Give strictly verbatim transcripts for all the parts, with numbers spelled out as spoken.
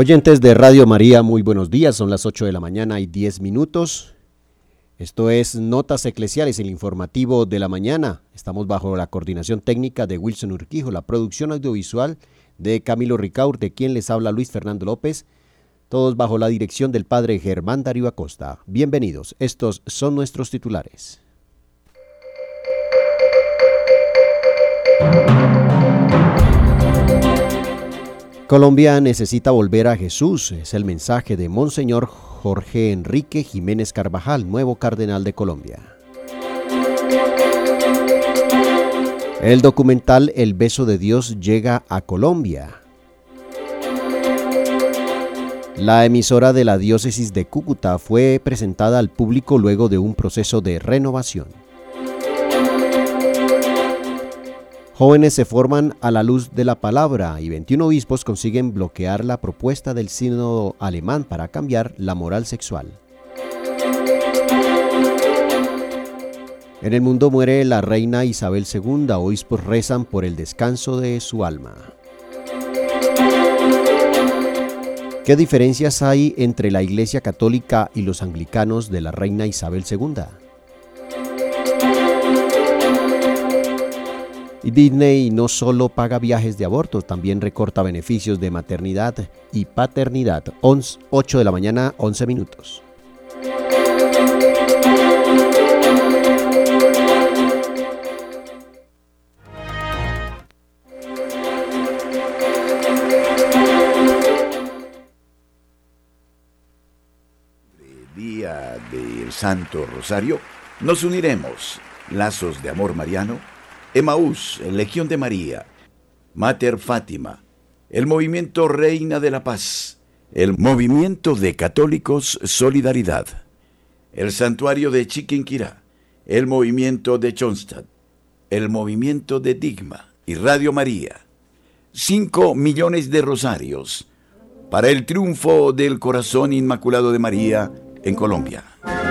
Oyentes de Radio María, muy buenos días, son las ocho de la mañana y diez minutos. Esto es Notas Eclesiales, el informativo de la mañana. Estamos bajo la coordinación técnica de Wilson Urquijo, la producción audiovisual de Camilo Ricaurte, quien les habla Luis Fernando López, todos bajo la dirección del padre Germán Darío Acosta. Bienvenidos, estos son nuestros titulares. Colombia necesita volver a Jesús, es el mensaje de Monseñor Jorge Enrique Jiménez Carvajal, nuevo cardenal de Colombia. El documental El beso de Dios llega a Colombia. La emisora de la diócesis de Cúcuta fue presentada al público luego de un proceso de renovación. Jóvenes se forman a la luz de la palabra y veintiún obispos consiguen bloquear la propuesta del sínodo alemán para cambiar la moral sexual. En el mundo muere la reina Isabel segunda, obispos rezan por el descanso de su alma. ¿Qué diferencias hay entre la Iglesia Católica y los anglicanos de la reina Isabel segunda? Y Disney no solo paga viajes de aborto, también recorta beneficios de maternidad y paternidad. ocho de la mañana, once minutos. Día del Santo Rosario, nos uniremos, lazos de amor mariano, Emaús, Legión de María, Mater Fátima, el Movimiento Reina de la Paz, el Movimiento de Católicos Solidaridad, el Santuario de Chiquinquirá, el Movimiento de Chonstad, el Movimiento de Digma y Radio María. Cinco millones de rosarios para el triunfo del Corazón Inmaculado de María en Colombia.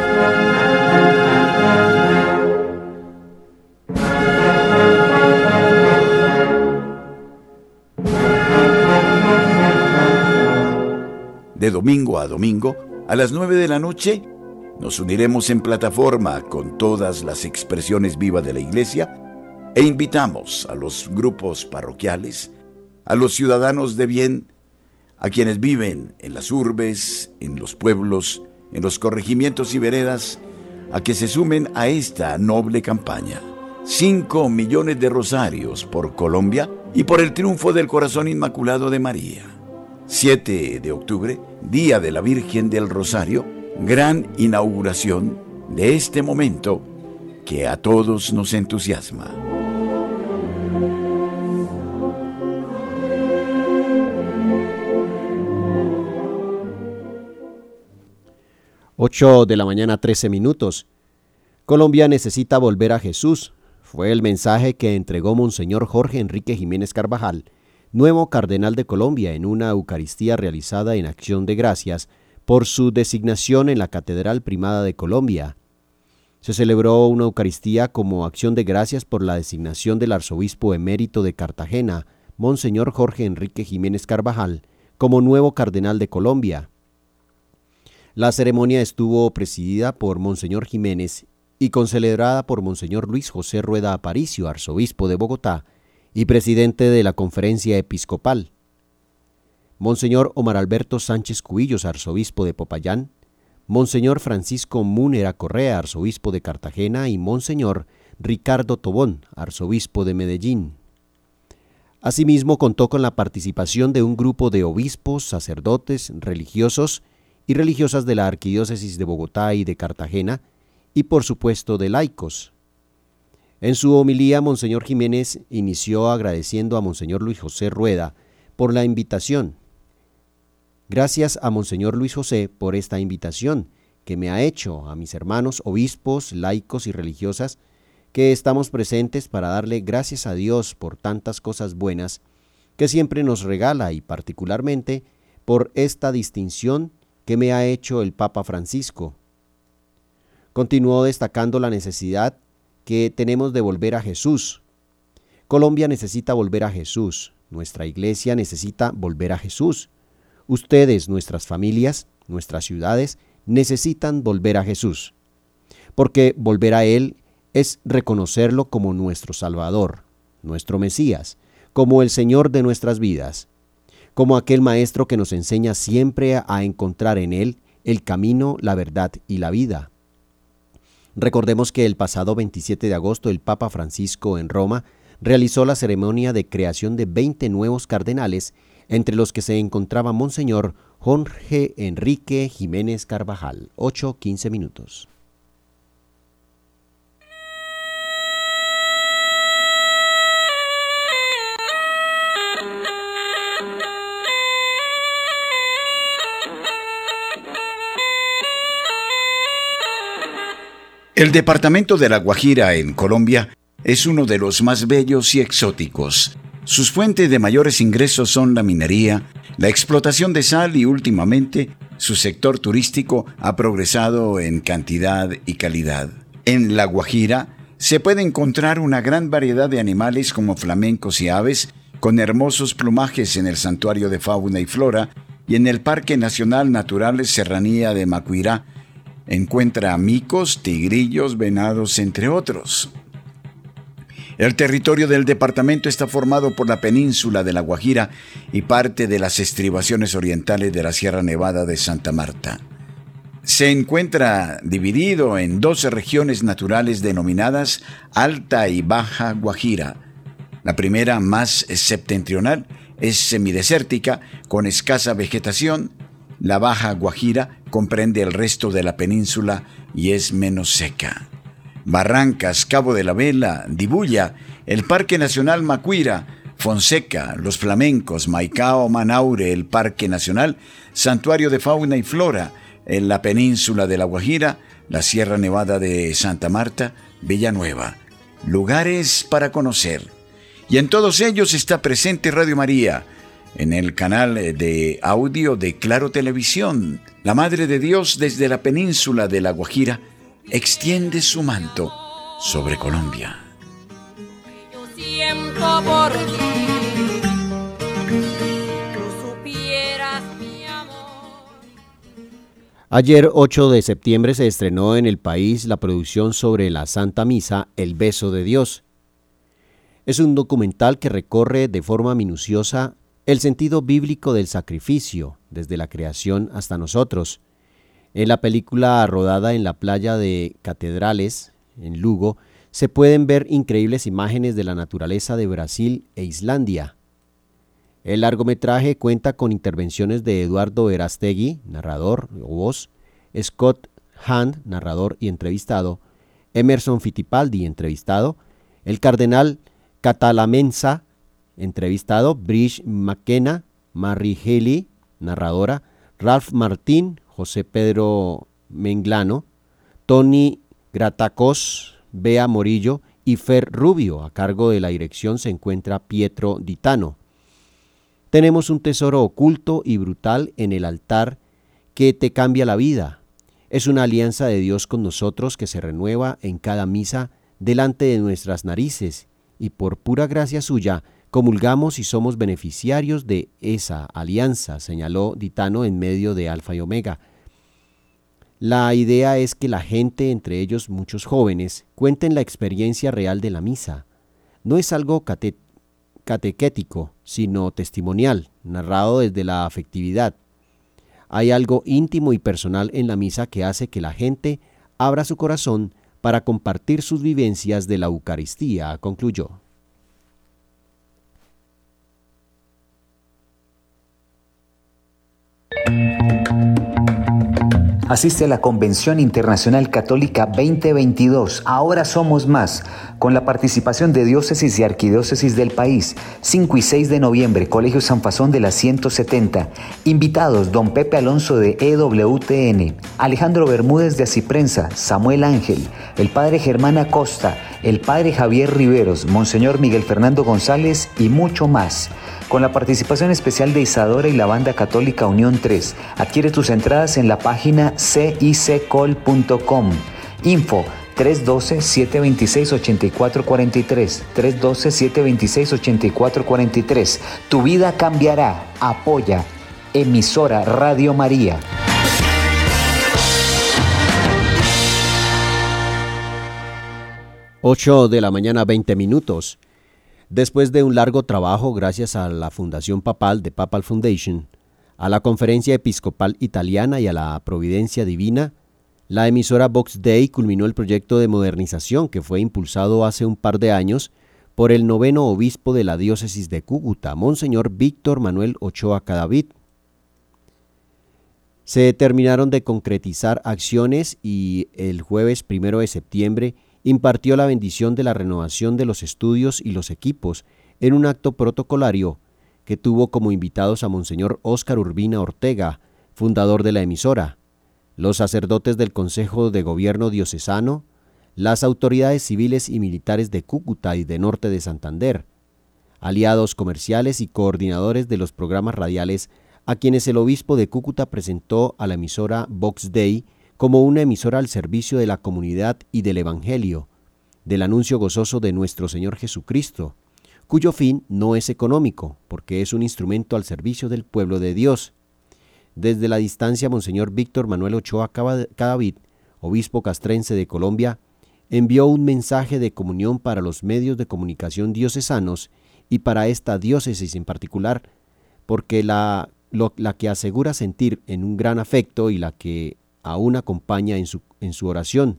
De domingo a domingo, a las nueve de la noche, nos uniremos en plataforma con todas las expresiones vivas de la Iglesia e invitamos a los grupos parroquiales, a los ciudadanos de bien, a quienes viven en las urbes, en los pueblos, en los corregimientos y veredas, a que se sumen a esta noble campaña. Cinco millones de rosarios por Colombia y por el triunfo del Corazón Inmaculado de María. siete de octubre, Día de la Virgen del Rosario, gran inauguración de este momento que a todos nos entusiasma. ocho de la mañana, trece minutos. Colombia necesita volver a Jesús. Fue el mensaje que entregó Monseñor Jorge Enrique Jiménez Carvajal, nuevo cardenal de Colombia, en una Eucaristía realizada en acción de gracias por su designación en la Catedral Primada de Colombia. Se celebró una Eucaristía como acción de gracias por la designación del arzobispo emérito de Cartagena, Monseñor Jorge Enrique Jiménez Carvajal, como nuevo cardenal de Colombia. La ceremonia estuvo presidida por Monseñor Jiménez y concelebrada por Monseñor Luis José Rueda Aparicio, arzobispo de Bogotá, y presidente de la Conferencia Episcopal, Monseñor Omar Alberto Sánchez Cubillos, arzobispo de Popayán, Monseñor Francisco Múnera Correa, arzobispo de Cartagena, y Monseñor Ricardo Tobón, arzobispo de Medellín. Asimismo, contó con la participación de un grupo de obispos, sacerdotes, religiosos y religiosas de la Arquidiócesis de Bogotá y de Cartagena, y por supuesto de laicos. En su homilía, Monseñor Jiménez inició agradeciendo a Monseñor Luis José Rueda por la invitación. Gracias a Monseñor Luis José por esta invitación que me ha hecho a mis hermanos obispos, laicos y religiosas, que estamos presentes para darle gracias a Dios por tantas cosas buenas que siempre nos regala, y particularmente por esta distinción que me ha hecho el Papa Francisco. Continuó destacando la necesidad que tenemos de volver a Jesús. Colombia necesita volver a Jesús. Nuestra iglesia necesita volver a Jesús. Ustedes, nuestras familias, nuestras ciudades, necesitan volver a Jesús, porque volver a Él es reconocerlo como nuestro Salvador, nuestro Mesías, como el Señor de nuestras vidas, como aquel Maestro que nos enseña siempre a encontrar en Él el camino, la verdad y la vida. Recordemos que el pasado veintisiete de agosto el Papa Francisco en Roma realizó la ceremonia de creación de veinte nuevos cardenales, entre los que se encontraba Monseñor Jorge Enrique Jiménez Carvajal. ocho quince minutos. El departamento de La Guajira, en Colombia, es uno de los más bellos y exóticos. Sus fuentes de mayores ingresos son la minería, la explotación de sal y, últimamente, su sector turístico ha progresado en cantidad y calidad. En La Guajira se puede encontrar una gran variedad de animales como flamencos y aves, con hermosos plumajes en el Santuario de Fauna y Flora, y en el Parque Nacional Natural Serranía de Macuirá encuentra micos, tigrillos, venados, entre otros. El territorio del departamento está formado por la península de La Guajira y parte de las estribaciones orientales de la Sierra Nevada de Santa Marta. Se encuentra dividido en doce regiones naturales denominadas Alta y Baja Guajira. La primera, más septentrional, es semidesértica, con escasa vegetación. La Baja Guajira comprende el resto de la península y es menos seca. Barrancas, Cabo de la Vela, Dibuya, el Parque Nacional Macuira, Fonseca, Los Flamencos, Maicao, Manaure, el Parque Nacional, Santuario de Fauna y Flora, en la península de La Guajira, la Sierra Nevada de Santa Marta, Villanueva. Lugares para conocer. Y en todos ellos está presente Radio María, en el canal de audio de Claro Televisión. La Madre de Dios, desde la península de La Guajira, extiende su manto sobre Colombia. Yo siento por ti, tú supieras mi amor. Ayer, ocho de septiembre, se estrenó en el país la producción sobre la Santa Misa, El Beso de Dios. Es un documental que recorre de forma minuciosa el sentido bíblico del sacrificio, desde la creación hasta nosotros. En la película, rodada en la playa de Catedrales, en Lugo, se pueden ver increíbles imágenes de la naturaleza de Brasil e Islandia. El largometraje cuenta con intervenciones de Eduardo Verástegui, narrador o voz, Scott Hand, narrador y entrevistado, Emerson Fittipaldi, entrevistado, el cardenal Catalamensa, entrevistado, Brice McKenna, Marie Healy, narradora, Ralph Martín, José Pedro Menglano, Tony Gratacos, Bea Morillo y Fer Rubio. A cargo de la dirección se encuentra Pietro Ditano. Tenemos un tesoro oculto y brutal en el altar que te cambia la vida. Es una alianza de Dios con nosotros que se renueva en cada misa delante de nuestras narices, y por pura gracia suya comulgamos y somos beneficiarios de esa alianza, señaló Ditano en medio de Alfa y Omega. La idea es que la gente, entre ellos muchos jóvenes, cuenten la experiencia real de la misa. No es algo cate- catequético, sino testimonial, narrado desde la afectividad. Hay algo íntimo y personal en la misa que hace que la gente abra su corazón para compartir sus vivencias de la Eucaristía, concluyó. Asiste a la Convención Internacional Católica veinte veintidós, Ahora Somos Más, con la participación de diócesis y arquidiócesis del país, cinco y seis de noviembre, Colegio San Fasón de la ciento setenta. Invitados, don Pepe Alonso de E W T N, Alejandro Bermúdez de Asiprensa, Samuel Ángel, el padre Germán Acosta, el padre Javier Riveros, monseñor Miguel Fernando González y mucho más. Con la participación especial de Isadora y la banda católica Unión tres. Adquiere tus entradas en la página c i c col punto com. Info tres uno dos, siete dos seis, ocho cuatro cuatro tres, tres uno dos, siete dos seis, ocho cuatro cuatro tres. Tu vida cambiará. Apoya Emisora Radio María. ocho de la mañana, veinte minutos. Después de un largo trabajo, gracias a la Fundación Papal de Papal Foundation, a la Conferencia Episcopal Italiana y a la Providencia Divina, la emisora Vox Dei culminó el proyecto de modernización que fue impulsado hace un par de años por el noveno obispo de la diócesis de Cúcuta, Monseñor Víctor Manuel Ochoa Cadavid. Se terminaron de concretizar acciones y el jueves primero de septiembre impartió la bendición de la renovación de los estudios y los equipos en un acto protocolario que tuvo como invitados a Monseñor Óscar Urbina Ortega, fundador de la emisora, los sacerdotes del Consejo de Gobierno Diocesano, las autoridades civiles y militares de Cúcuta y de Norte de Santander, aliados comerciales y coordinadores de los programas radiales a quienes el obispo de Cúcuta presentó a la emisora Vox Dei como una emisora al servicio de la comunidad y del Evangelio, del anuncio gozoso de nuestro Señor Jesucristo, cuyo fin no es económico, porque es un instrumento al servicio del pueblo de Dios. Desde la distancia, Monseñor Víctor Manuel Ochoa Cadavid, obispo castrense de Colombia, envió un mensaje de comunión para los medios de comunicación diocesanos y para esta diócesis en particular, porque la, lo, la que asegura sentir en un gran afecto y la que aún acompaña en su, en su oración.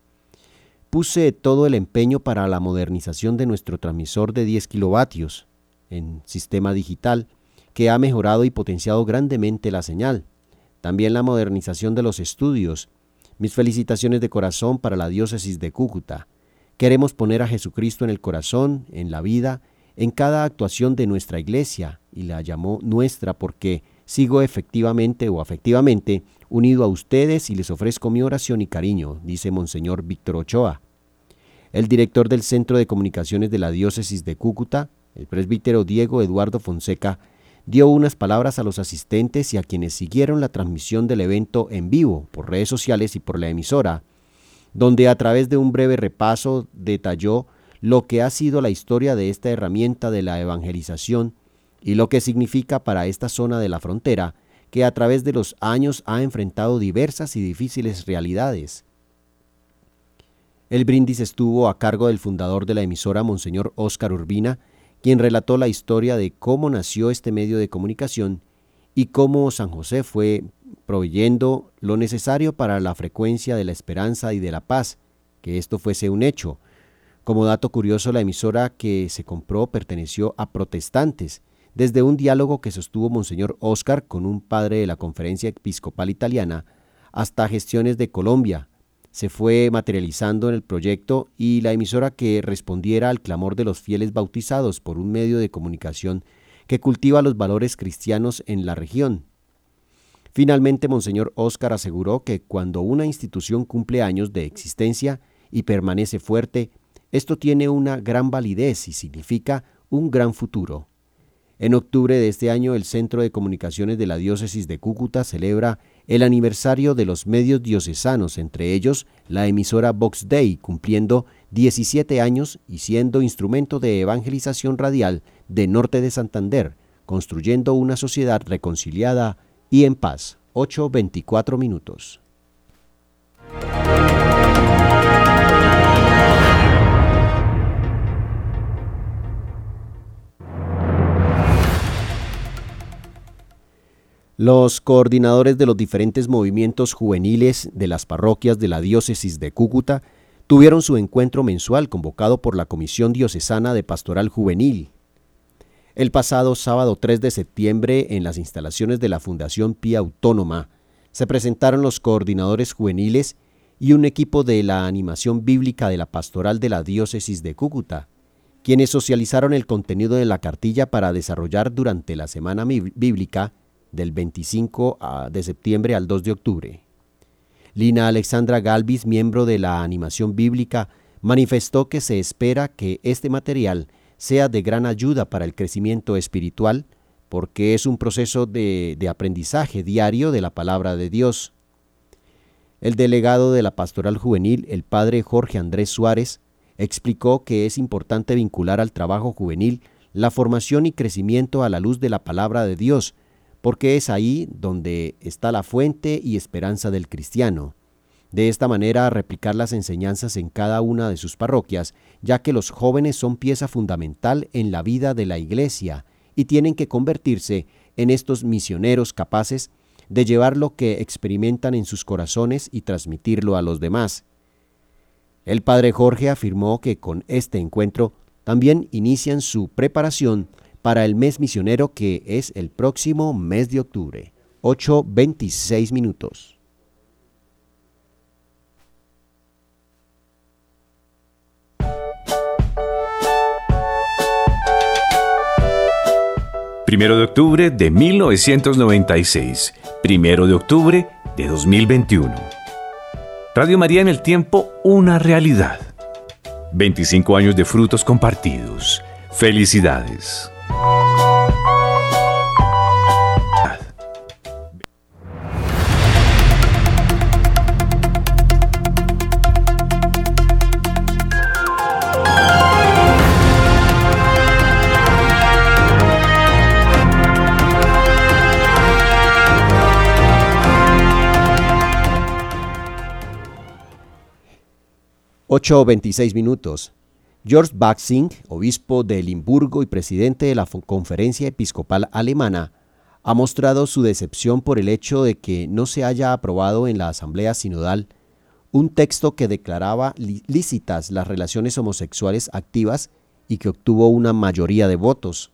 Puse todo el empeño para la modernización de nuestro transmisor de diez kilovatios en sistema digital, que ha mejorado y potenciado grandemente la señal. También la modernización de los estudios. Mis felicitaciones de corazón para la diócesis de Cúcuta. Queremos poner a Jesucristo en el corazón, en la vida, en cada actuación de nuestra iglesia, y la llamó nuestra porque sigo efectivamente o afectivamente unido a ustedes y les ofrezco mi oración y cariño, dice Monseñor Víctor Ochoa. El director del Centro de Comunicaciones de la Diócesis de Cúcuta, el presbítero Diego Eduardo Fonseca, dio unas palabras a los asistentes y a quienes siguieron la transmisión del evento en vivo por redes sociales y por la emisora, donde a través de un breve repaso detalló lo que ha sido la historia de esta herramienta de la evangelización y lo que significa para esta zona de la frontera, que a través de los años ha enfrentado diversas y difíciles realidades. El brindis estuvo a cargo del fundador de la emisora, Monseñor Óscar Urbina, quien relató la historia de cómo nació este medio de comunicación y cómo San José fue proveyendo lo necesario para la frecuencia de la esperanza y de la paz, que esto fuese un hecho. Como dato curioso, la emisora que se compró perteneció a protestantes, desde un diálogo que sostuvo Monseñor Óscar con un padre de la Conferencia Episcopal Italiana, hasta gestiones de Colombia. Se fue materializando en el proyecto y la emisora que respondiera al clamor de los fieles bautizados por un medio de comunicación que cultiva los valores cristianos en la región. Finalmente, Monseñor Óscar aseguró que cuando una institución cumple años de existencia y permanece fuerte, esto tiene una gran validez y significa un gran futuro. En octubre de este año, el Centro de Comunicaciones de la Diócesis de Cúcuta celebra el aniversario de los medios diocesanos, entre ellos la emisora Vox Dei, cumpliendo diecisiete años y siendo instrumento de evangelización radial de Norte de Santander, construyendo una sociedad reconciliada y en paz. ocho veinticuatro minutos. Los coordinadores de los diferentes movimientos juveniles de las parroquias de la diócesis de Cúcuta tuvieron su encuentro mensual convocado por la Comisión Diocesana de Pastoral Juvenil. El pasado sábado tres de septiembre, en las instalaciones de la Fundación Pía Autónoma, se presentaron los coordinadores juveniles y un equipo de la animación bíblica de la Pastoral de la diócesis de Cúcuta, quienes socializaron el contenido de la cartilla para desarrollar durante la Semana Bíblica del veinticinco de septiembre al dos de octubre. Lina Alexandra Galvis, miembro de la animación bíblica, manifestó que se espera que este material sea de gran ayuda para el crecimiento espiritual, porque es un proceso de, de aprendizaje diario de la palabra de Dios. El delegado de la Pastoral Juvenil, el padre Jorge Andrés Suárez, explicó que es importante vincular al trabajo juvenil la formación y crecimiento a la luz de la palabra de Dios, porque es ahí donde está la fuente y esperanza del cristiano. De esta manera, replicar las enseñanzas en cada una de sus parroquias, ya que los jóvenes son pieza fundamental en la vida de la Iglesia y tienen que convertirse en estos misioneros capaces de llevar lo que experimentan en sus corazones y transmitirlo a los demás. El padre Jorge afirmó que con este encuentro también inician su preparación para el mes misionero, que es el próximo mes de octubre. ocho veintiséis minutos. Primero de octubre de mil novecientos noventa y seis, primero de octubre de dos mil veintiuno. Radio María en el tiempo, una realidad. veinticinco años de frutos compartidos. Felicidades. ocho veintiséis minutos. George Baxing, obispo de Limburgo y presidente de la Conferencia Episcopal Alemana, ha mostrado su decepción por el hecho de que no se haya aprobado en la Asamblea Sinodal un texto que declaraba lícitas las relaciones homosexuales activas y que obtuvo una mayoría de votos.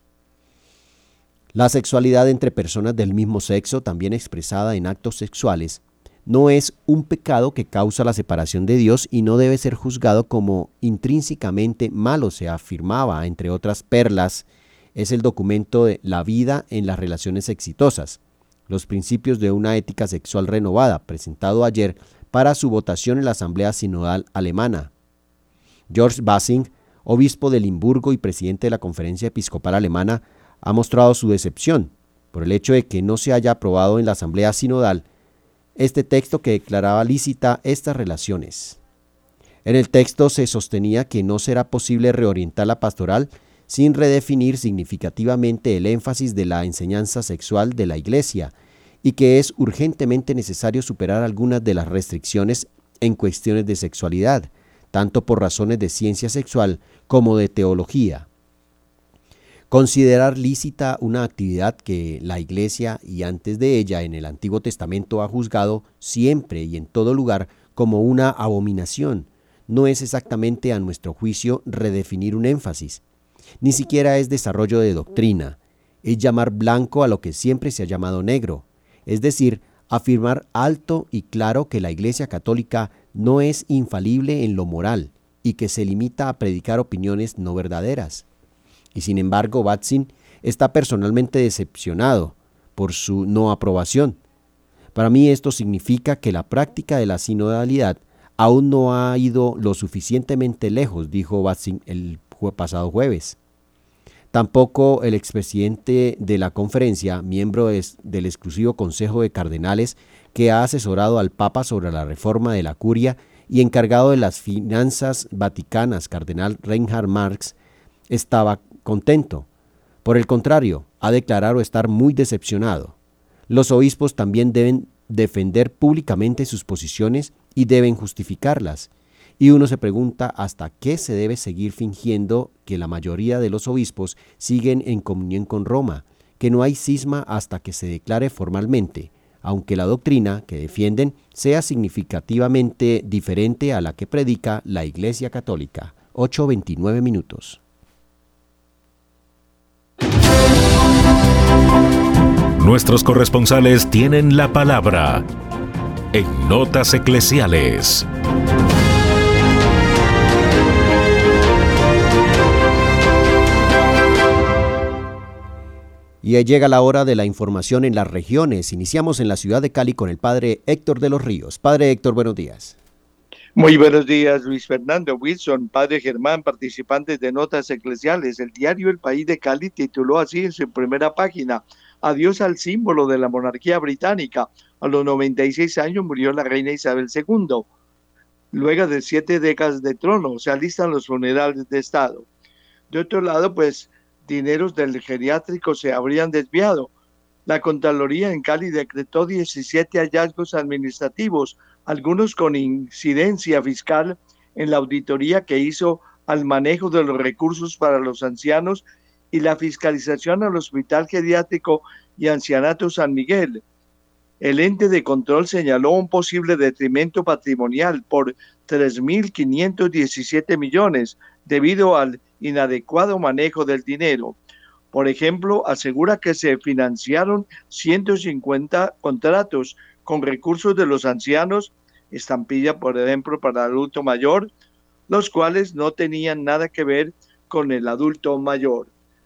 La sexualidad entre personas del mismo sexo, también expresada en actos sexuales, no es un pecado que causa la separación de Dios y no debe ser juzgado como intrínsecamente malo, se afirmaba, entre otras perlas. Es el documento de La vida en las relaciones exitosas, los principios de una ética sexual renovada, presentado ayer para su votación en la Asamblea Sinodal Alemana. George Baxing, obispo de Limburgo y presidente de la Conferencia Episcopal Alemana, ha mostrado su decepción por el hecho de que no se haya aprobado en la Asamblea Sinodal este texto que declaraba lícita estas relaciones. En el texto se sostenía que no será posible reorientar la pastoral sin redefinir significativamente el énfasis de la enseñanza sexual de la Iglesia y que es urgentemente necesario superar algunas de las restricciones en cuestiones de sexualidad, tanto por razones de ciencia sexual como de teología. Considerar lícita una actividad que la Iglesia y antes de ella en el Antiguo Testamento ha juzgado siempre y en todo lugar como una abominación no es exactamente, a nuestro juicio, redefinir un énfasis. Ni siquiera es desarrollo de doctrina. Es llamar blanco a lo que siempre se ha llamado negro. Es decir, afirmar alto y claro que la Iglesia Católica no es infalible en lo moral y que se limita a predicar opiniones no verdaderas. Y sin embargo, Baxing está personalmente decepcionado por su no aprobación. Para mí esto significa que la práctica de la sinodalidad aún no ha ido lo suficientemente lejos, dijo Baxing el pasado jueves. Tampoco el expresidente de la conferencia, miembro de, del exclusivo Consejo de Cardenales que ha asesorado al Papa sobre la reforma de la curia y encargado de las finanzas vaticanas, cardenal Reinhard Marx, estaba contento. Por el contrario, ha declarado estar muy decepcionado. Los obispos también deben defender públicamente sus posiciones y deben justificarlas. Y uno se pregunta hasta qué se debe seguir fingiendo que la mayoría de los obispos siguen en comunión con Roma, que no hay cisma hasta que se declare formalmente, aunque la doctrina que defienden sea significativamente diferente a la que predica la Iglesia Católica. ocho veintinueve minutos. Nuestros corresponsales tienen la palabra en Notas Eclesiales. Y ahí llega la hora de la información en las regiones. Iniciamos en la ciudad de Cali con el padre Héctor de los Ríos. Padre Héctor, buenos días. Muy buenos días, Luis Fernando Wilson, padre Germán, participantes de Notas Eclesiales. El diario El País de Cali tituló así en su primera página: Adiós al símbolo de la monarquía británica. A los noventa y seis años murió la reina Isabel segunda. Luego de siete décadas de trono, se alistan los funerales de Estado. De otro lado, pues, dineros del geriátrico se habrían desviado. La Contraloría en Cali decretó diecisiete hallazgos administrativos, algunos con incidencia fiscal, en la auditoría que hizo al manejo de los recursos para los ancianos y la fiscalización al Hospital Geriátrico y Ancianato San Miguel. El ente de control señaló un posible detrimento patrimonial por tres mil quinientos diecisiete millones debido al inadecuado manejo del dinero. Por ejemplo, asegura que se financiaron ciento cincuenta contratos con recursos de los ancianos, estampilla, por ejemplo, para adulto mayor, los cuales no tenían nada que ver con el adulto mayor.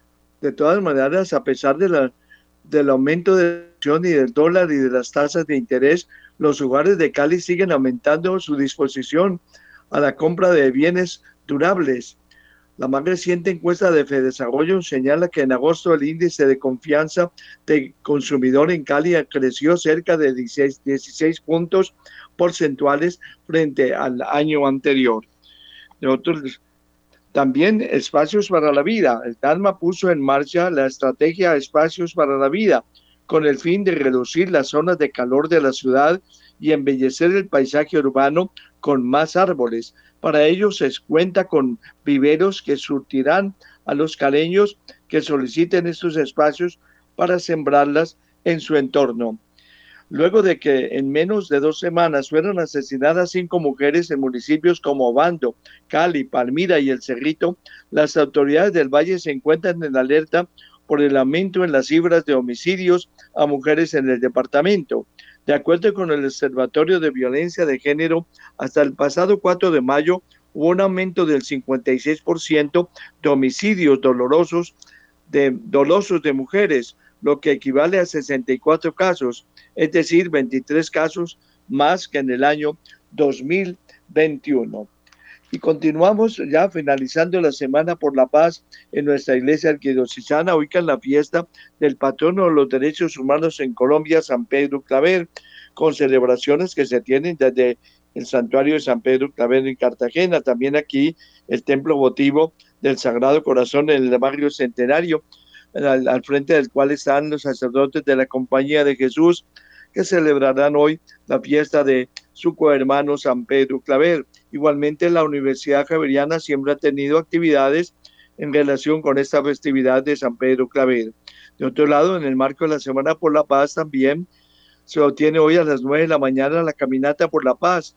De todas maneras, a pesar de la, del aumento de la inflación y del dólar y de las tasas de interés, los hogares de Cali siguen aumentando su disposición a la compra de bienes durables. La más reciente encuesta de Fedesarrollo señala que en agosto el índice de confianza del consumidor en Cali creció cerca de dieciséis, dieciséis puntos porcentuales frente al año anterior. De otros, también Espacios para la Vida. El DALMA puso en marcha la estrategia Espacios para la Vida con el fin de reducir las zonas de calor de la ciudad y embellecer el paisaje urbano con más árboles. Para ello se cuenta con viveros que surtirán a los caleños que soliciten estos espacios para sembrarlas en su entorno. Luego de que en menos de dos semanas fueron asesinadas cinco mujeres en municipios como Obando, Cali, Palmira y El Cerrito, las autoridades del Valle se encuentran en alerta por el aumento en las cifras de homicidios a mujeres en el departamento. De acuerdo con el Observatorio de Violencia de Género, hasta el pasado cuatro de mayo hubo un aumento del cincuenta y seis por ciento de homicidios dolorosos de, dolosos de mujeres, lo que equivale a sesenta y cuatro casos, es decir, veintitrés casos más que en el año dos mil veintiuno. Y continuamos ya finalizando la Semana por la Paz en nuestra iglesia arquidiocesana, hoy en la fiesta del patrono de los derechos humanos en Colombia, San Pedro Claver, con celebraciones que se tienen desde el santuario de San Pedro Claver en Cartagena, también aquí el templo votivo del Sagrado Corazón en el barrio Centenario, al, al frente del cual están los sacerdotes de la Compañía de Jesús, que celebrarán hoy la fiesta de su cohermano San Pedro Claver. Igualmente, la Universidad Javeriana siempre ha tenido actividades en relación con esta festividad de San Pedro Claver. De otro lado, en el marco de la Semana por la Paz, también se obtiene hoy a las nueve de la mañana la Caminata por la Paz.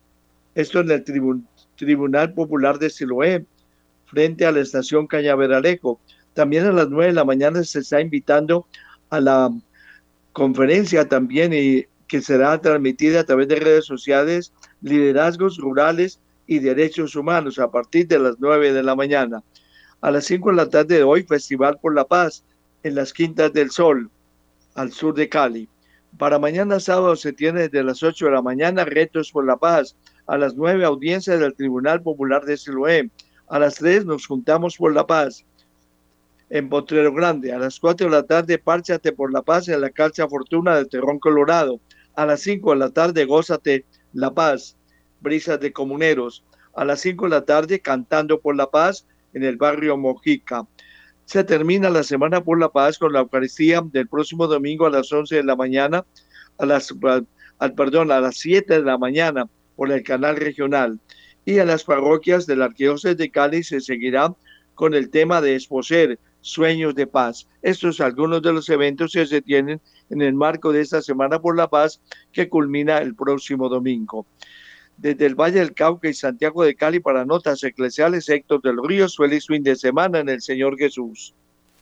Esto en el Tribun- Tribunal Popular de Siloé, frente a la estación Cañaveralejo. También a las nueve de la mañana se está invitando a la conferencia también y que será transmitida a través de redes sociales, Liderazgos Rurales y Derechos Humanos, a partir de las nueve de la mañana. A las cinco de la tarde de hoy, Festival por la Paz en las Quintas del Sol, al sur de Cali. Para mañana sábado se tiene desde las ocho de la mañana Retos por la Paz. A las nueve, audiencia del Tribunal Popular de Siloé. A las tres nos juntamos por la paz en Potrero Grande. A las cuatro de la tarde, Párchate por la Paz en la Calza Fortuna de Terrón Colorado. A las cinco de la tarde, Gózate la Paz, Brisas de Comuneros. A las cinco de la tarde, Cantando por la Paz en el barrio Mojica. Se termina la Semana por la Paz con la Eucaristía del próximo domingo a las once de la mañana, a las, al, perdón, a las siete de la mañana por el canal regional. Y en las parroquias de la Arquidiócesis de Cali se seguirá con el tema de Esposer, Sueños de Paz. Estos son algunos de los eventos que se tienen en el marco de esta Semana por la Paz que culmina el próximo domingo. Desde el Valle del Cauca y Santiago de Cali para Notas Eclesiales, Héctor de los Ríos. Feliz fin de semana en el Señor Jesús.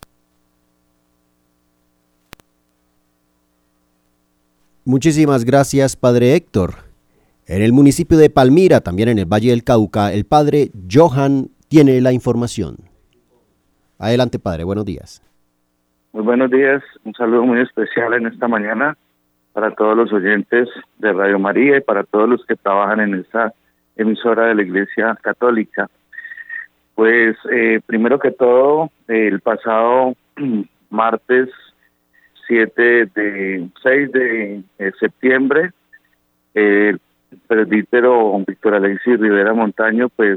Muchísimas gracias, Padre Héctor. En el municipio de Palmira, también en el Valle del Cauca, el Padre Johan tiene la información. Adelante, Padre, buenos días. Muy buenos días, un saludo muy especial en esta mañana para todos los oyentes de Radio María y para todos los que trabajan en esta emisora de la Iglesia Católica. Pues eh, primero que todo, eh, el pasado martes siete de seis de eh, septiembre, eh, el presbítero Víctor Alexis Rivera Montaño pues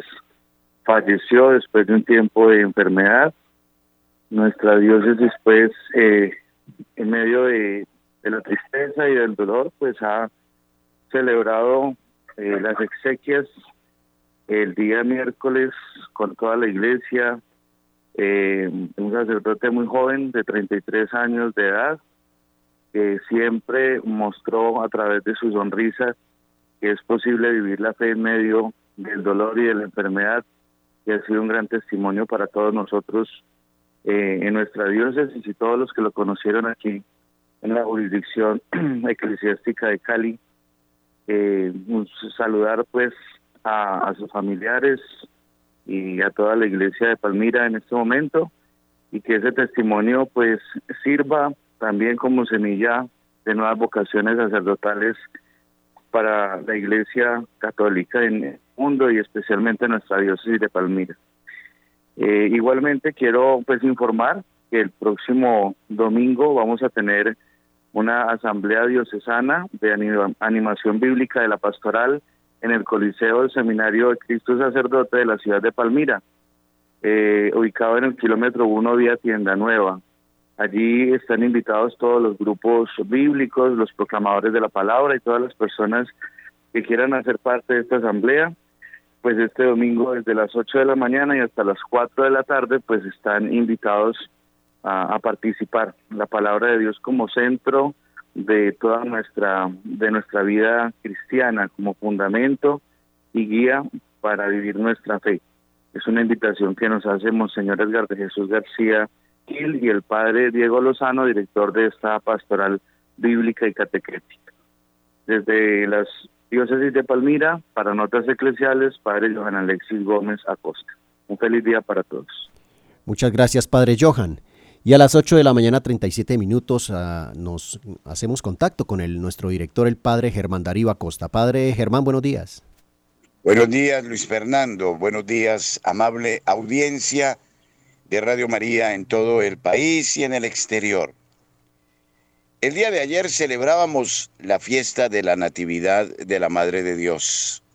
falleció después de un tiempo de enfermedad. Nuestra diócesis pues eh, en medio de, de la tristeza y del dolor, pues ha celebrado eh, las exequias el día miércoles con toda la iglesia. Eh, un sacerdote muy joven de treinta y tres años de edad, que siempre mostró a través de su sonrisa que es posible vivir la fe en medio del dolor y de la enfermedad, y ha sido un gran testimonio para todos nosotros eh, en nuestra diócesis y todos los que lo conocieron aquí en la jurisdicción eclesiástica de Cali. Eh, un saludar pues a, a sus familiares y a toda la iglesia de Palmira en este momento, y que ese testimonio pues sirva también como semilla de nuevas vocaciones sacerdotales para la iglesia católica en el mundo y especialmente en nuestra diócesis de Palmira. Eh, igualmente quiero pues informar que el próximo domingo vamos a tener una asamblea diocesana de anima, animación bíblica de la pastoral en el Coliseo del Seminario de Cristo Sacerdote de la ciudad de Palmira, eh, ubicado en el kilómetro uno vía Tienda Nueva. Allí están invitados todos los grupos bíblicos, los proclamadores de la palabra y todas las personas que quieran hacer parte de esta asamblea. Pues este domingo desde las ocho de la mañana y hasta las cuatro de la tarde pues están invitados a, a participar. La palabra de Dios como centro de toda nuestra de nuestra vida cristiana, como fundamento y guía para vivir nuestra fe. Es una invitación que nos hace Monseñor Edgar de Jesús García Gil y el padre Diego Lozano, director de esta pastoral bíblica y catequética. Desde las diócesis de Palmira, para Notas Eclesiales, padre Johan Alexis Gómez Acosta. Un feliz día para todos. Muchas gracias, padre Johan. Y a las ocho de la mañana, treinta y siete minutos, uh, nos hacemos contacto con el, nuestro director, el padre Germán Darío Acosta. Padre Germán, buenos días. Buenos días, Luis Fernando. Buenos días, amable audiencia de Radio María en todo el país y en el exterior. El día de ayer celebrábamos la fiesta de la Natividad de la Madre de Dios.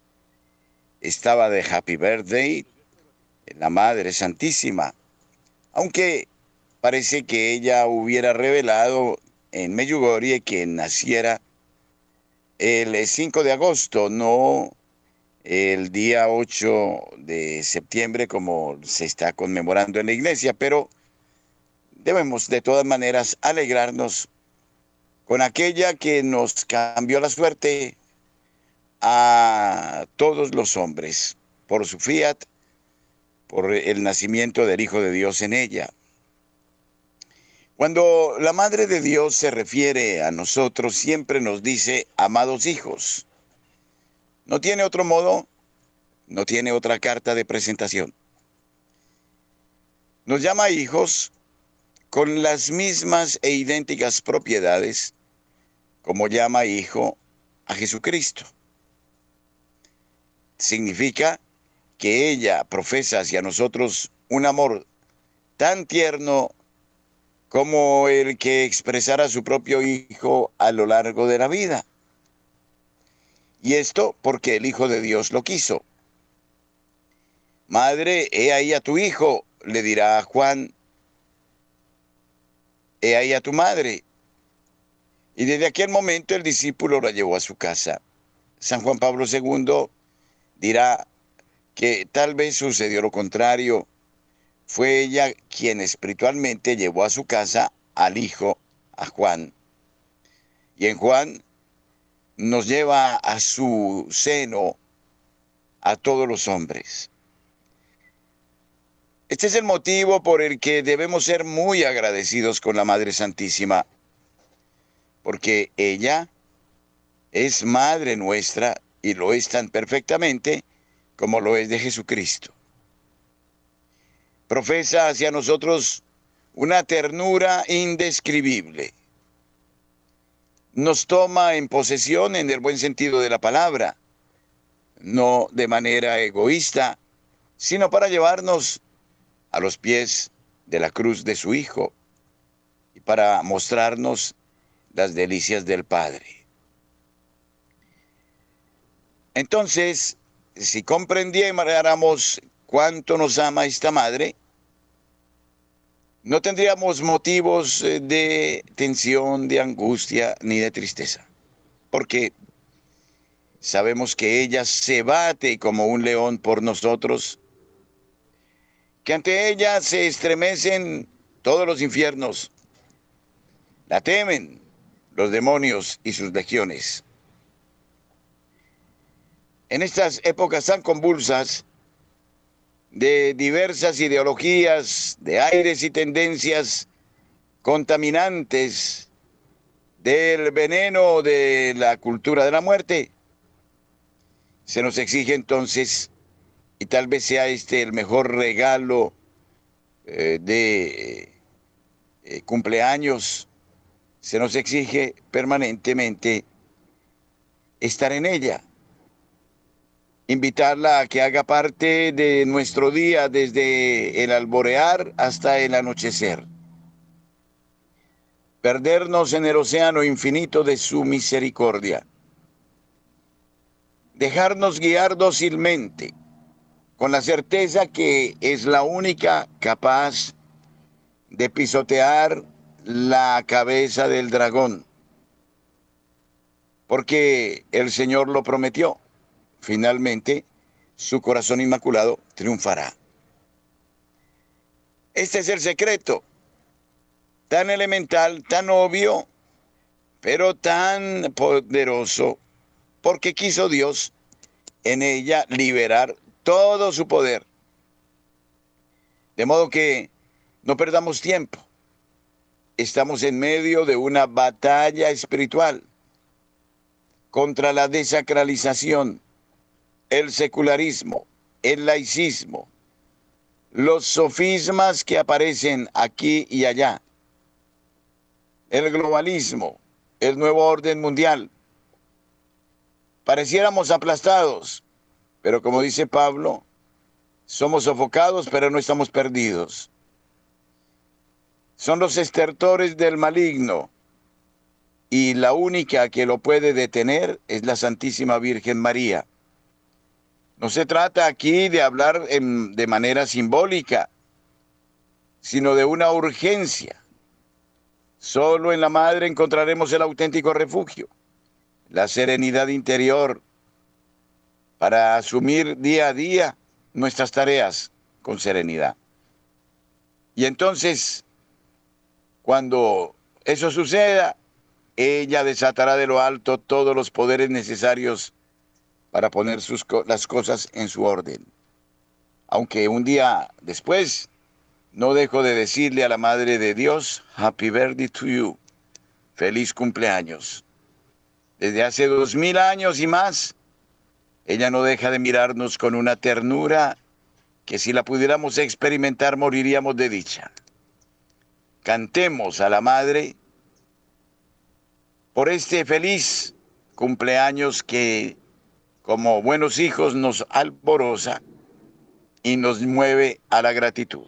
Estaba de Happy Birthday la Madre Santísima, aunque parece que ella hubiera revelado en Medjugorje que naciera el cinco de agosto, no el día ocho de septiembre como se está conmemorando en la iglesia, pero debemos de todas maneras alegrarnos con aquella que nos cambió la suerte a todos los hombres por su fiat, por el nacimiento del Hijo de Dios en ella. Cuando la Madre de Dios se refiere a nosotros, siempre nos dice, amados hijos. No tiene otro modo, no tiene otra carta de presentación. Nos llama hijos con las mismas e idénticas propiedades como llama hijo a Jesucristo. Significa que ella profesa hacia nosotros un amor tan tierno como el que expresara a su propio hijo a lo largo de la vida. Y esto porque el Hijo de Dios lo quiso. Madre, he ahí a tu hijo, le dirá a Juan, he ahí a tu madre. Y desde aquel momento el discípulo la llevó a su casa. San Juan Pablo segundo dirá que tal vez sucedió lo contrario. Fue ella quien espiritualmente llevó a su casa al hijo, a Juan. Y en Juan nos lleva a su seno a todos los hombres. Este es el motivo por el que debemos ser muy agradecidos con la Madre Santísima, porque ella es Madre nuestra y lo es tan perfectamente como lo es de Jesucristo. Profesa hacia nosotros una ternura indescribible. Nos toma en posesión en el buen sentido de la palabra, no de manera egoísta, sino para llevarnos a los pies de la cruz de su Hijo y para mostrarnos las delicias del Padre. Entonces, si comprendiéramos cuánto nos ama esta Madre, no tendríamos motivos de tensión, de angustia ni de tristeza, porque sabemos que ella se bate como un león por nosotros, que ante ella se estremecen todos los infiernos, la temen los demonios y sus legiones. En estas épocas tan convulsas, de diversas ideologías, de aires y tendencias contaminantes, del veneno de la cultura de la muerte, se nos exige entonces, y tal vez sea este el mejor regalo eh, de eh, cumpleaños, se nos exige permanentemente estar en ella, invitarla a que haga parte de nuestro día desde el alborear hasta el anochecer. Perdernos en el océano infinito de su misericordia. Dejarnos guiar dócilmente, con la certeza que es la única capaz de pisotear la cabeza del dragón. Porque el Señor lo prometió. Finalmente, su corazón inmaculado triunfará. Este es el secreto, tan elemental, tan obvio, pero tan poderoso, porque quiso Dios en ella liberar todo su poder. De modo que no perdamos tiempo. Estamos en medio de una batalla espiritual contra la desacralización, el secularismo, el laicismo, los sofismas que aparecen aquí y allá, el globalismo, el nuevo orden mundial. Pareciéramos aplastados, pero como dice Pablo, somos sofocados, pero no estamos perdidos. Son los estertores del maligno, y la única que lo puede detener es la Santísima Virgen María. No se trata aquí de hablar en, de manera simbólica, sino de una urgencia. Solo en la Madre encontraremos el auténtico refugio, la serenidad interior para asumir día a día nuestras tareas con serenidad. Y entonces, cuando eso suceda, ella desatará de lo alto todos los poderes necesarios para poner sus, las cosas en su orden. Aunque un día después, no dejo de decirle a la Madre de Dios, Happy birthday to you, feliz cumpleaños. Desde hace dos mil años y más, ella no deja de mirarnos con una ternura que si la pudiéramos experimentar moriríamos de dicha. Cantemos a la Madre por este feliz cumpleaños que, como buenos hijos, nos alboroza y nos mueve a la gratitud.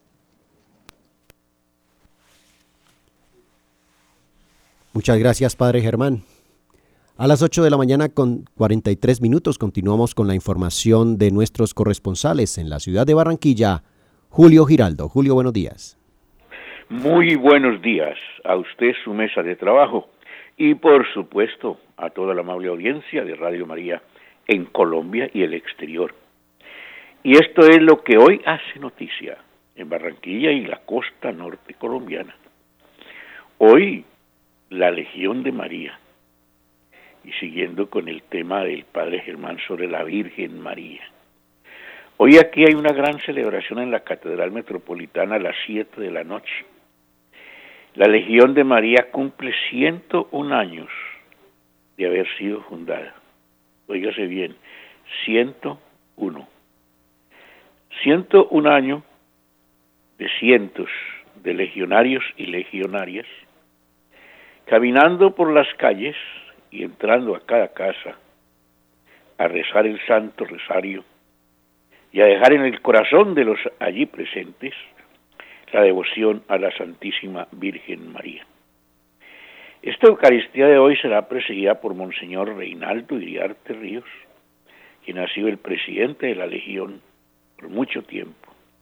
Muchas gracias, Padre Germán. A las ocho de la mañana con cuarenta y tres minutos continuamos con la información de nuestros corresponsales en la ciudad de Barranquilla. Julio Giraldo. Julio, buenos días. Muy buenos días a usted, su mesa de trabajo, y por supuesto a toda la amable audiencia de Radio María en Colombia y el exterior. Y esto es lo que hoy hace noticia en Barranquilla y la costa norte colombiana. Hoy, la Legión de María, y siguiendo con el tema del Padre Germán sobre la Virgen María. Hoy aquí hay una gran celebración en la Catedral Metropolitana a las siete de la noche. La Legión de María cumple ciento un años de haber sido fundada. Óigase bien, ciento uno. ciento un años de cientos de legionarios y legionarias caminando por las calles y entrando a cada casa a rezar el Santo Rosario y a dejar en el corazón de los allí presentes la devoción a la Santísima Virgen María. Esta Eucaristía de hoy será presidida por Monseñor Reinaldo Iriarte Ríos, quien ha sido el presidente de la Legión por mucho tiempo,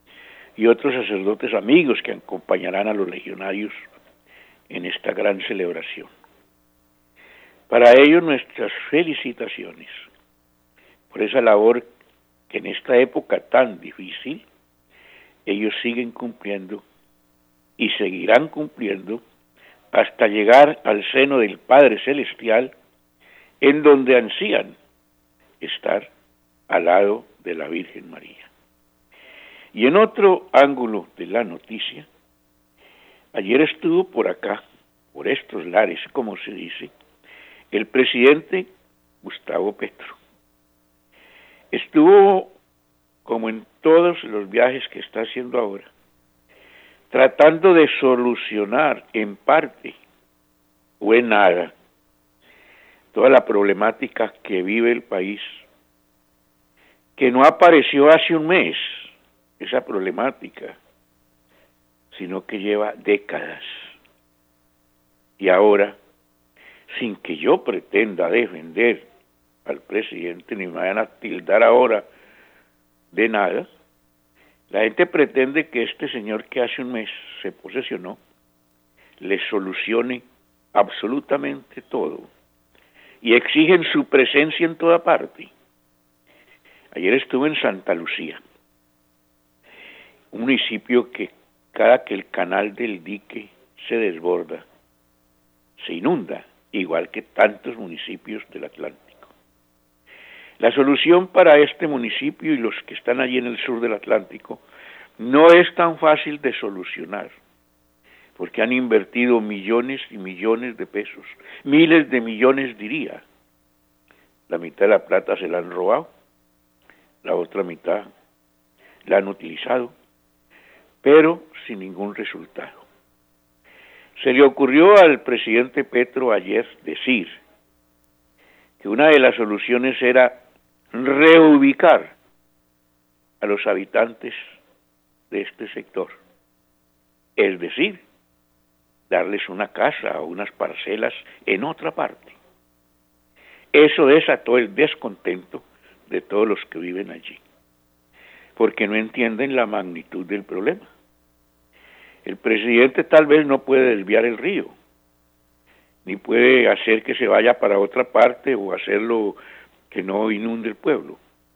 y otros sacerdotes amigos que acompañarán a los legionarios en esta gran celebración. Para ellos nuestras felicitaciones por esa labor que en esta época tan difícil ellos siguen cumpliendo y seguirán cumpliendo hasta llegar al seno del Padre Celestial, en donde ansían estar al lado de la Virgen María. Y en otro ángulo de la noticia, ayer estuvo por acá, por estos lares, como se dice, el presidente Gustavo Petro. Estuvo, como en todos los viajes que está haciendo ahora, tratando de solucionar en parte o en nada toda la problemática que vive el país, que no apareció hace un mes, esa problemática, sino que lleva décadas. Y ahora, sin que yo pretenda defender al presidente, ni me vayan a tildar ahora de nada, la gente pretende que este señor que hace un mes se posesionó le solucione absolutamente todo y exigen su presencia en toda parte. Ayer estuve en Santa Lucía, un municipio que cada que el canal del dique se desborda, se inunda, igual que tantos municipios del Atlántico. La solución para este municipio y los que están allí en el sur del Atlántico no es tan fácil de solucionar, porque han invertido millones y millones de pesos, miles de millones diría. La mitad de la plata se la han robado, la otra mitad la han utilizado, pero sin ningún resultado. Se le ocurrió al presidente Petro ayer decir que una de las soluciones era reubicar a los habitantes de este sector, es decir, darles una casa o unas parcelas en otra parte. Eso desató el descontento de todos los que viven allí, porque no entienden la magnitud del problema. El presidente tal vez no puede desviar el río, ni puede hacer que se vaya para otra parte o hacerlo que no inunde el pueblo.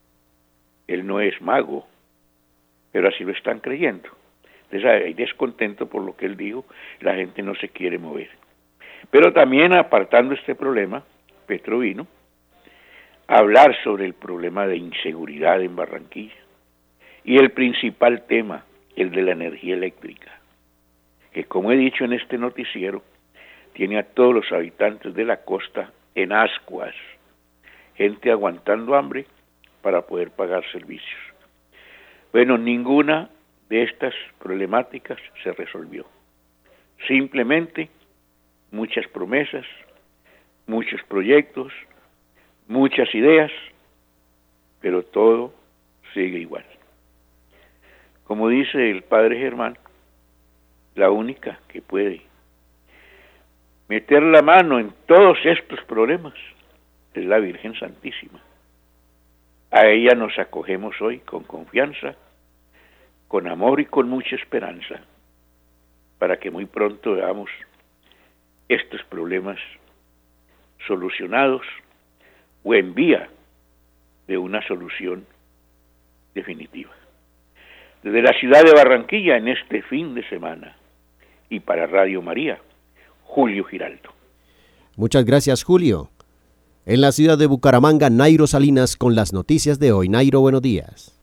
Él no es mago, pero así lo están creyendo. Entonces hay descontento por lo que él dijo, la gente no se quiere mover. Pero también apartando este problema, Petro vino a hablar sobre el problema de inseguridad en Barranquilla y el principal tema, el de la energía eléctrica, que como he dicho en este noticiero, tiene a todos los habitantes de la costa en ascuas, gente aguantando hambre para poder pagar servicios. Bueno, ninguna de estas problemáticas se resolvió. Simplemente muchas promesas, muchos proyectos, muchas ideas, pero todo sigue igual. Como dice el padre Germán, la única que puede meter la mano en todos estos problemas es la Virgen Santísima. A ella nos acogemos hoy con confianza, con amor y con mucha esperanza, para que muy pronto veamos estos problemas solucionados o en vía de una solución definitiva. Desde la ciudad de Barranquilla en este fin de semana y para Radio María, Julio Giraldo. Muchas gracias, Julio. En la ciudad de Bucaramanga, Nairo Salinas con las noticias de hoy. Nairo, buenos días.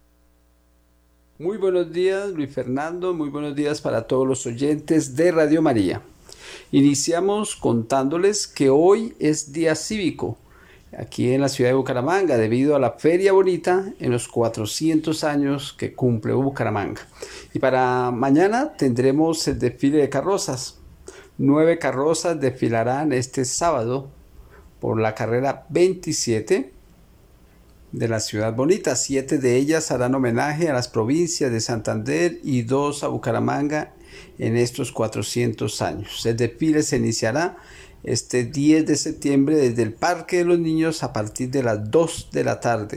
Muy buenos días, Luis Fernando. Muy buenos días para todos los oyentes de Radio María. Iniciamos contándoles que hoy es día cívico aquí en la ciudad de Bucaramanga debido a la Feria Bonita en los cuatrocientos años que cumple Bucaramanga. Y para mañana tendremos el desfile de carrozas. Nueve carrozas desfilarán este sábado por la carrera veintisiete de la Ciudad Bonita. Siete de ellas harán homenaje a las provincias de Santander y dos a Bucaramanga en estos cuatrocientos años. El desfile se iniciará este diez de septiembre desde el Parque de los Niños a partir de las dos de la tarde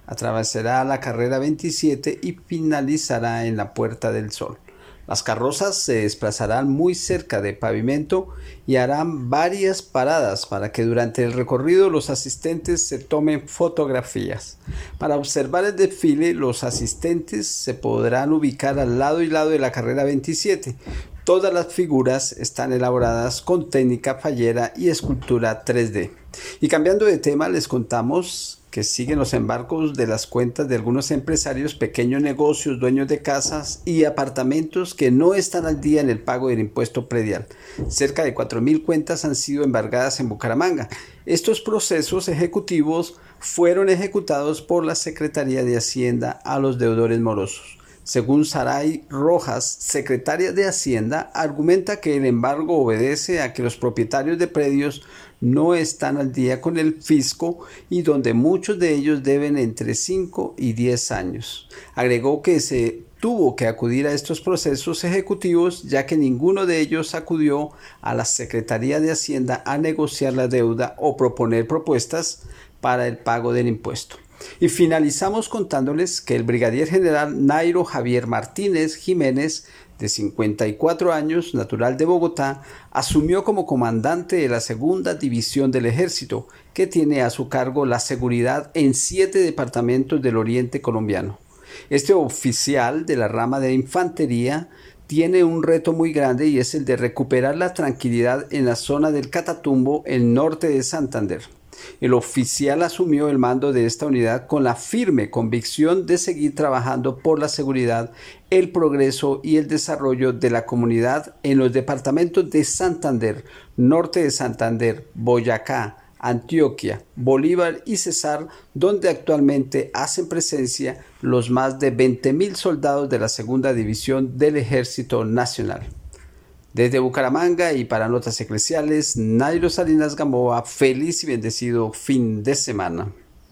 atravesará la carrera veintisiete y finalizará en la Puerta del Sol. Las carrozas se desplazarán muy cerca de pavimento y harán varias paradas para que durante el recorrido los asistentes se tomen fotografías. Para observar el desfile, los asistentes se podrán ubicar al lado y lado de la carrera veintisiete. Todas las figuras están elaboradas con técnica fallera y escultura tres D. Y cambiando de tema, les contamos que siguen los embargos de las cuentas de algunos empresarios, pequeños negocios, dueños de casas y apartamentos que no están al día en el pago del impuesto predial. Cerca de cuatro mil cuentas han sido embargadas en Bucaramanga. Estos procesos ejecutivos fueron ejecutados por la Secretaría de Hacienda a los deudores morosos. Según Saray Rojas, secretaria de Hacienda, argumenta que el embargo obedece a que los propietarios de predios no están al día con el fisco y donde muchos de ellos deben entre cinco y diez años. Agregó que se tuvo que acudir a estos procesos ejecutivos ya que ninguno de ellos acudió a la Secretaría de Hacienda a negociar la deuda o proponer propuestas para el pago del impuesto. Y finalizamos contándoles que el brigadier general Nairo Javier Martínez Jiménez, de cincuenta y cuatro años, natural de Bogotá, asumió como comandante de la segunda división del ejército, que tiene a su cargo la seguridad en siete departamentos del oriente colombiano. Este oficial de la rama de infantería tiene un reto muy grande y es el de recuperar la tranquilidad en la zona del Catatumbo, el norte de Santander. El oficial asumió el mando de esta unidad con la firme convicción de seguir trabajando por la seguridad, el progreso y el desarrollo de la comunidad en los departamentos de Santander, norte de Santander, Boyacá, Antioquia, Bolívar y Cesar, donde actualmente hacen presencia los más de veinte mil soldados de la segunda división del Ejército Nacional. Desde Bucaramanga y para Notas Eclesiales, Nairo Salinas Gamboa, feliz y bendecido fin de semana.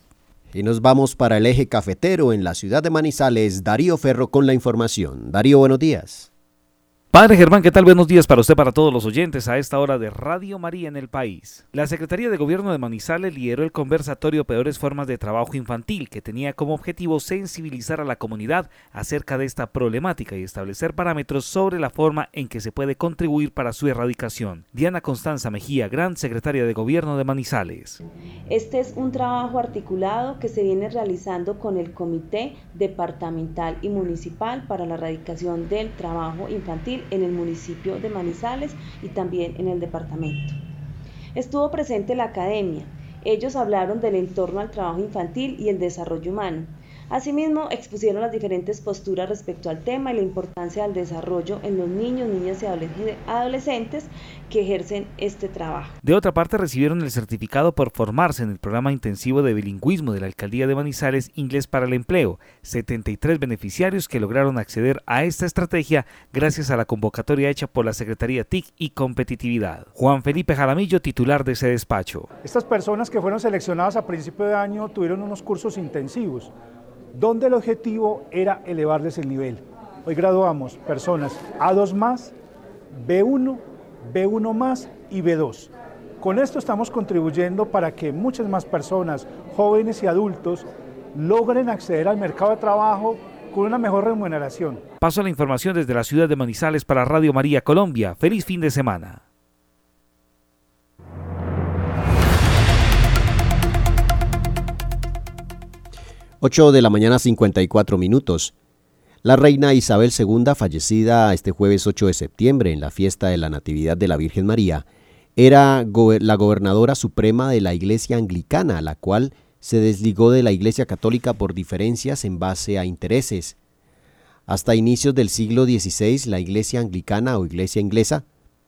Y nos vamos para el eje cafetero en la ciudad de Manizales. Darío Ferro con la información. Darío, buenos días. Padre Germán, ¿qué tal? Buenos días para usted, para todos los oyentes a esta hora de Radio María en el país. La Secretaría de Gobierno de Manizales lideró el conversatorio Peores Formas de Trabajo Infantil, que tenía como objetivo sensibilizar a la comunidad acerca de esta problemática y establecer parámetros sobre la forma en que se puede contribuir para su erradicación. Diana Constanza Mejía, Gran Secretaria de Gobierno de Manizales. Este es un trabajo articulado que se viene realizando con el Comité Departamental y Municipal para la Erradicación del Trabajo Infantil en el municipio de Manizales y también en el departamento. Estuvo presente la academia. Ellos hablaron del entorno al trabajo infantil y el desarrollo humano. Asimismo, expusieron las diferentes posturas respecto al tema y la importancia del desarrollo en los niños, niñas y adolescentes que ejercen este trabajo. De otra parte, recibieron el certificado por formarse en el programa intensivo de bilingüismo de la Alcaldía de Manizales Inglés para el Empleo, setenta y tres beneficiarios que lograron acceder a esta estrategia gracias a la convocatoria hecha por la Secretaría T I C y Competitividad. Juan Felipe Jaramillo, titular de ese despacho. Estas personas que fueron seleccionadas a principio de año tuvieron unos cursos intensivos, donde el objetivo era elevarles el nivel. Hoy graduamos personas A dos más, B uno, B uno más y B dos. Con esto estamos contribuyendo para que muchas más personas, jóvenes y adultos, logren acceder al mercado de trabajo con una mejor remuneración. Paso a la información desde la ciudad de Manizales para Radio María Colombia. Feliz fin de semana. ocho de la mañana, cincuenta y cuatro minutos. La reina Isabel segunda, fallecida este jueves ocho de septiembre en la fiesta de la Natividad de la Virgen María, era go- la gobernadora suprema de la Iglesia Anglicana, la cual se desligó de la Iglesia Católica por diferencias en base a intereses. Hasta inicios del siglo dieciséis, la Iglesia Anglicana o Iglesia Inglesa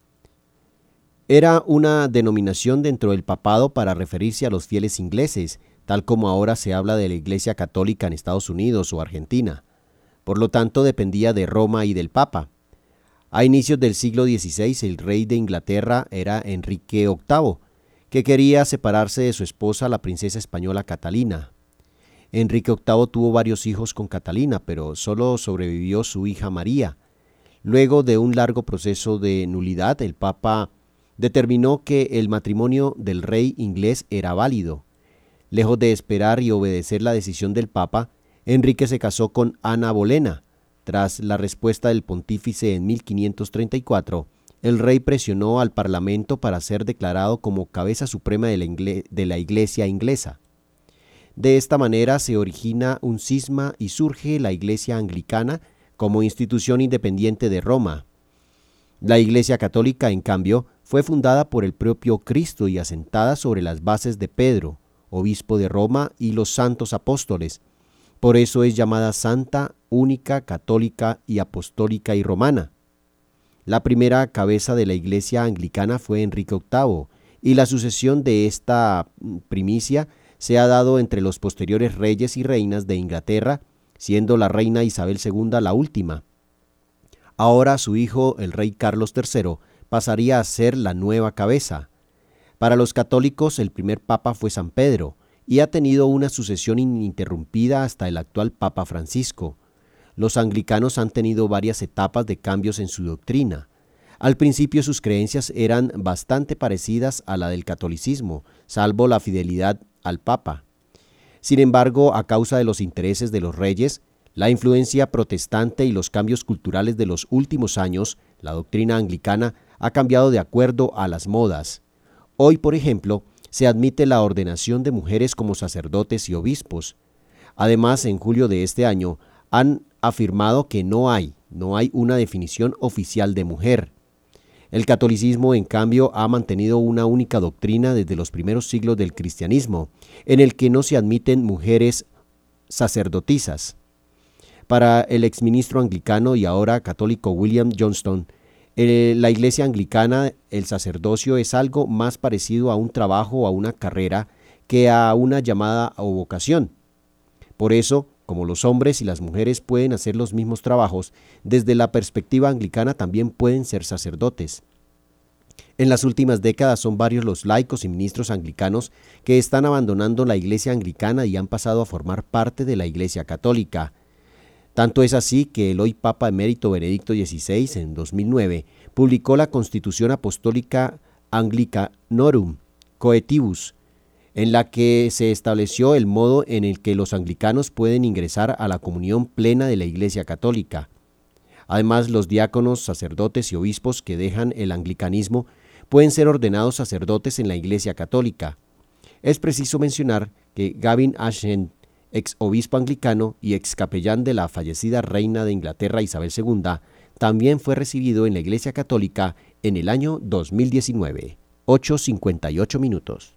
era una denominación dentro del papado para referirse a los fieles ingleses, tal como ahora se habla de la Iglesia Católica en Estados Unidos o Argentina. Por lo tanto, dependía de Roma y del Papa. A inicios del siglo dieciséis, el rey de Inglaterra era Enrique octavo, que quería separarse de su esposa, la princesa española Catalina. Enrique octavo tuvo varios hijos con Catalina, pero solo sobrevivió su hija María. Luego de un largo proceso de nulidad, el Papa determinó que el matrimonio del rey inglés era válido. Lejos de esperar y obedecer la decisión del Papa, Enrique se casó con Ana Bolena. Tras la respuesta del pontífice en mil quinientos treinta y cuatro, el rey presionó al Parlamento para ser declarado como cabeza suprema de la, ingle- de la Iglesia inglesa. De esta manera se origina un cisma y surge la Iglesia anglicana como institución independiente de Roma. La Iglesia católica, en cambio, fue fundada por el propio Cristo y asentada sobre las bases de Pedro, obispo de Roma, y los santos apóstoles. Por eso es llamada santa, única, católica y apostólica y romana. La primera cabeza de la Iglesia anglicana fue Enrique octavo, y la sucesión de esta primicia se ha dado entre los posteriores reyes y reinas de Inglaterra, siendo la reina Isabel segunda la última. Ahora su hijo, el rey Carlos tercero, pasaría a ser la nueva cabeza. Para los católicos, el primer papa fue San Pedro, y ha tenido una sucesión ininterrumpida hasta el actual Papa Francisco. Los anglicanos han tenido varias etapas de cambios en su doctrina. Al principio sus creencias eran bastante parecidas a la del catolicismo, salvo la fidelidad al Papa. Sin embargo, a causa de los intereses de los reyes, la influencia protestante y los cambios culturales de los últimos años, la doctrina anglicana ha cambiado de acuerdo a las modas. Hoy, por ejemplo, se admite la ordenación de mujeres como sacerdotes y obispos. Además, en julio de este año, han afirmado que no hay, no hay una definición oficial de mujer. El catolicismo, en cambio, ha mantenido una única doctrina desde los primeros siglos del cristianismo, en el que no se admiten mujeres sacerdotisas. Para el exministro anglicano y ahora católico William Johnston, en la Iglesia anglicana el sacerdocio es algo más parecido a un trabajo o a una carrera que a una llamada o vocación. Por eso, como los hombres y las mujeres pueden hacer los mismos trabajos, desde la perspectiva anglicana también pueden ser sacerdotes. En las últimas décadas son varios los laicos y ministros anglicanos que están abandonando la Iglesia anglicana y han pasado a formar parte de la Iglesia católica. Tanto es así que el hoy Papa emérito Benedicto dieciséis, en dos mil nueve, publicó la Constitución Apostólica Anglicanorum Coetibus, en la que se estableció el modo en el que los anglicanos pueden ingresar a la comunión plena de la Iglesia católica. Además, los diáconos, sacerdotes y obispos que dejan el anglicanismo pueden ser ordenados sacerdotes en la Iglesia católica. Es preciso mencionar que Gavin Ashend, ex obispo anglicano y ex capellán de la fallecida reina de Inglaterra Isabel segunda, también fue recibido en la Iglesia católica en el año dos mil diecinueve. ocho cincuenta y ocho minutos.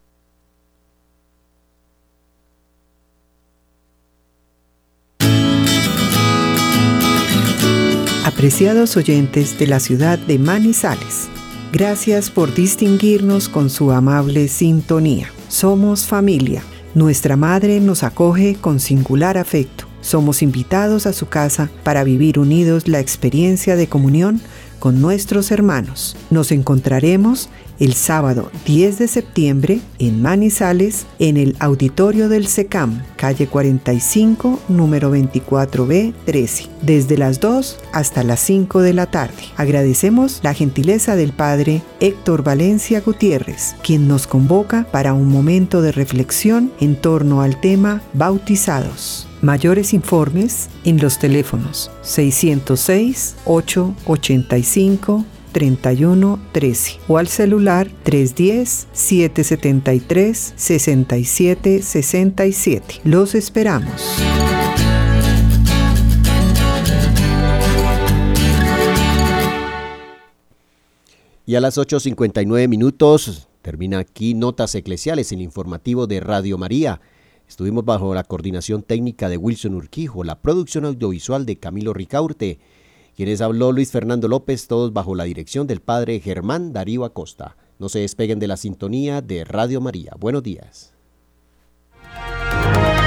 Apreciados oyentes de la ciudad de Manizales, gracias por distinguirnos con su amable sintonía. Somos familia. Nuestra madre nos acoge con singular afecto. Somos invitados a su casa para vivir unidos la experiencia de comunión con nuestros hermanos. Nos encontraremos el sábado diez de septiembre en Manizales, en el auditorio del SECAM, calle cuarenta y cinco, número veinticuatro B trece, desde las dos hasta las cinco de la tarde. Agradecemos la gentileza del Padre Héctor Valencia Gutiérrez, quien nos convoca para un momento de reflexión en torno al tema bautizados. Mayores informes en los teléfonos seiscientos seis, ochocientos ochenta y cinco, treinta y uno trece o al celular trescientos diez, setecientos setenta y tres, sesenta y siete sesenta y siete. Los esperamos. Y a las ocho cincuenta y nueve minutos termina aquí Notas Eclesiales, el informativo de Radio María. Estuvimos bajo la coordinación técnica de Wilson Urquijo, la producción audiovisual de Camilo Ricaurte. Quienes habló Luis Fernando López, todos bajo la dirección del padre Germán Darío Acosta. No se despeguen de la sintonía de Radio María. Buenos días.